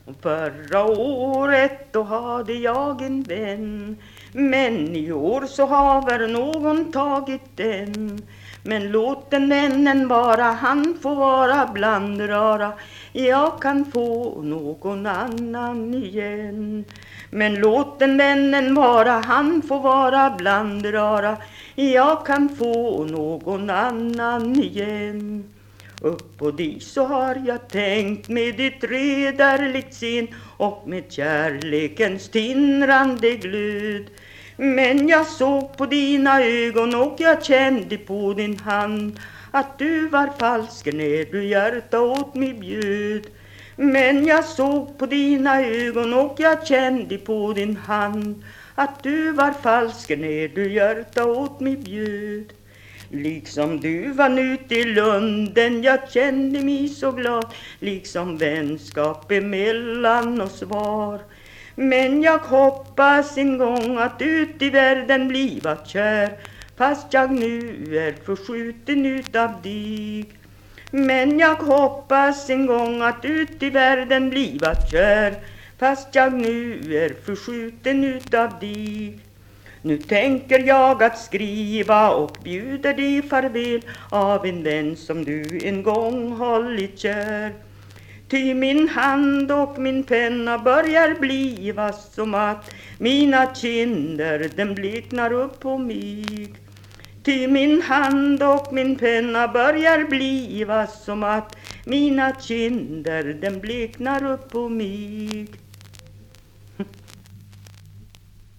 Förra året då hade jag en vän, men i år så har väl någon tagit den. Men låt den vännen vara, han får vara blandröra. Jag kan få någon annan igen. Men låt den vännen vara, han får vara blandröra. Jag kan få någon annan igen. Upp på dig så har jag tänkt med ditt redarligt sin och med kärlekens tindrande glöd. Men jag såg på dina ögon och jag kände på din hand att du var falsk när du hjärta åt mig bjöd. Men jag såg på dina ögon och jag kände på din hand att du var falsk när du hjärta åt mig bjöd. Liksom du var ute i lunden, jag kände mig så glad, liksom vänskap emellan oss var. Men jag hoppas en gång att ut i världen bliva kär, fast jag nu är förskjuten utav dig. Men jag hoppas en gång att ut i världen bliva kär, fast jag nu är förskjuten utav dig. Nu tänker jag att skriva och bjuder dig farväl av en vän som du en gång hållit kär. Ty min hand och min penna börjar bliva som att mina kinder den bleknar upp på mig. Ty min hand och min penna börjar bliva som att mina kinder den bleknar upp på mig.